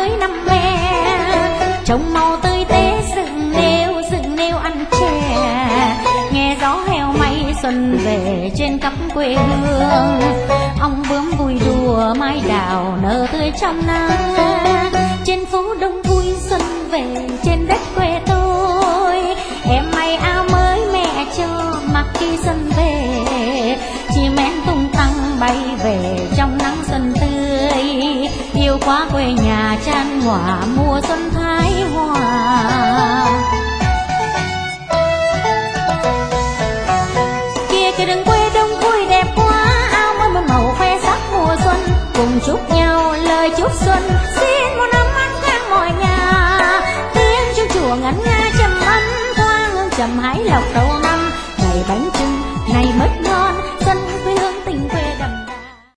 mới năm me, trồng màu tươi tế dựng nêu ăn chè, nghe gió heo may xuân về trên khắp quê hương. Ong bướm vui đùa mai đào nở tươi trong nắng, trên phố đông vui xuân về trên đất quê tôi. Em may áo mới mẹ cho mặc khi xuân về, chim én tung tăng bay về trong nắng xuân tươi. Yêu quá quê nhà chan hòa mùa xuân thái hòa. Kia kia đừng quê đông vui đẹp quá, áo mới một màu khoe sắc mùa xuân, cùng chúc nhau lời chúc xuân, xin một năm an khang mọi nhà. Tiếng chuông chùa ngân nga trầm ấm thoang hương trầm hái lộc đầu